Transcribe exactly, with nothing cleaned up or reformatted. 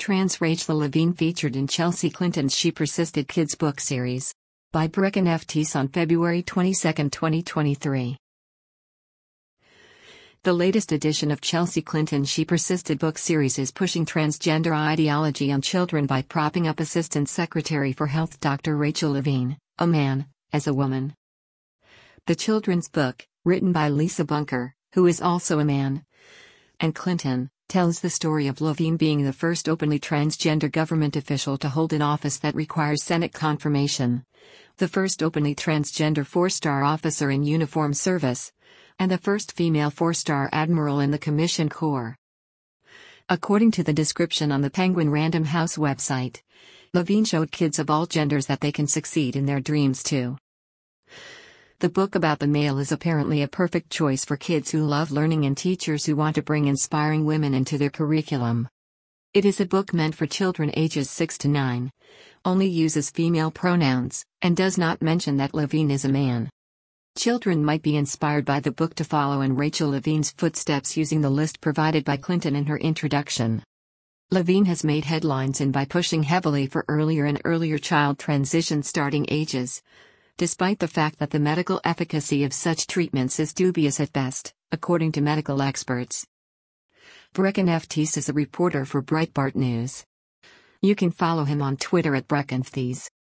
Trans Rachel Levine featured in Chelsea Clinton's She Persisted Kids book series. By Brecken F. Teese on February twenty-second, twenty twenty-three. The latest edition of Chelsea Clinton's She Persisted book series is pushing transgender ideology on children by propping up Assistant Secretary for Health Doctor Rachel Levine, a man, as a woman. The children's book, written by Lisa Bunker, who is also a man, and Clinton, tells the story of Levine being the first openly transgender government official to hold an office that requires Senate confirmation, the first openly transgender four-star officer in uniform service, and the first female four-star admiral in the Commission Corps. According to the description on the Penguin Random House website, Levine showed kids of all genders that they can succeed in their dreams too. The book about the male is apparently a perfect choice for kids who love learning and teachers who want to bring inspiring women into their curriculum. It is a book meant for children ages six to nine, only uses female pronouns, and does not mention that Levine is a man. Children might be inspired by the book to follow in Rachel Levine's footsteps using the list provided by Clinton in her introduction. Levine has made headlines in by pushing heavily for earlier and earlier child transition starting ages, despite the fact that the medical efficacy of such treatments is dubious at best, according to medical experts. Brecken F. Teese is a reporter for Breitbart News. You can follow him on Twitter at Brecken F. Teese.